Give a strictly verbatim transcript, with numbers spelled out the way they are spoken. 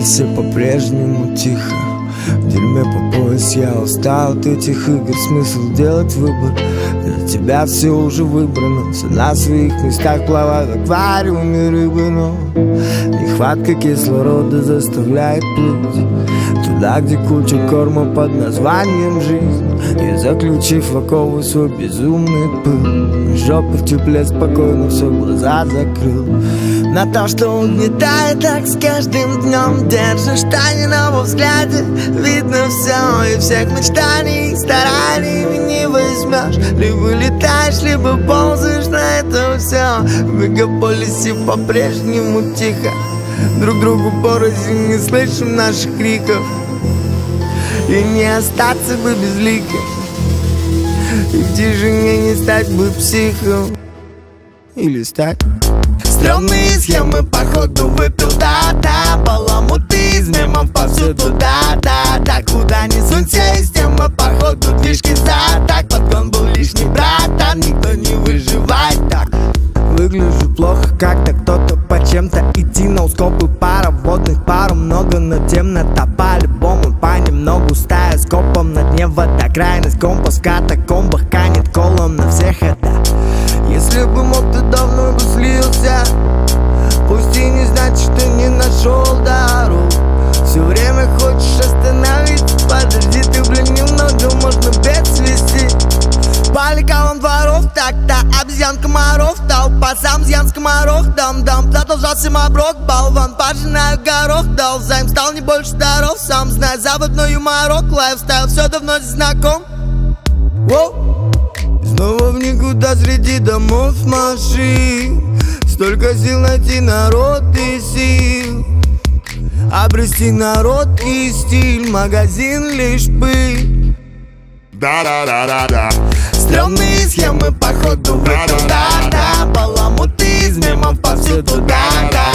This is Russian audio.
улице по-прежнему тихо. В дерьме по пояс я устал от этих игр. Смысл делать выбор, для тебя все уже выбрано. Все на своих местах плавают в аквариуме рыбы, но нехватка кислорода заставляет плыть туда, где куча корма под названием жизнь. И заключив в оковы свой безумный пыл, жопа в тепле спокойно все глаза закрыл на то, что угнетает, так с каждым днем держишь штани на его взгляде. Видно все, и всех мечтаний, стараний не возьмешь. Либо летаешь, либо ползаешь, на это все. В мегаполисе по-прежнему тихо, друг другу порознь, не слышим наших криков. И не остаться бы безликим, и в тишине не стать бы психом. Или стать. Стрёмные схемы, походу, вы туда-да. Баламуты из мемов повсюду, да-да-да. Куда ни сунься, система, походу, движки за. Так, подгон был лишний, братан, никто не выживает так. Выгляжу плохо как-то, кто-то по чем-то идти на ускопы. Пара водных, пару много, но темнота по-любому понемногу. Стая скопом на дне вода, крайность компас в катакомбах канет колом на все хода. Если бы мог, ты давно бы слился. Пусть и не значит, что не нашел дорогу. Все время хочешь остановиться, подожди, ты, блин, немного, можно бед свести. По лекалам дворов, так-то обезьян комаров, толпа сам зьян скоморох, дам-дам, продолжался моброк, болван, пожинаю горох, дал займ, стал не больше здоров, сам знаю, западной юморок, лайфстайл, все давно здесь знаком. Воу. Снова в никуда среди домов машин, столько сил найти народ и сил, обрести народ и стиль, магазин лишь пыль. Да-да-да-да-да. Стрёмные схемы, походу, вы туда-да. Баламуты из мемов повсюду, да-да.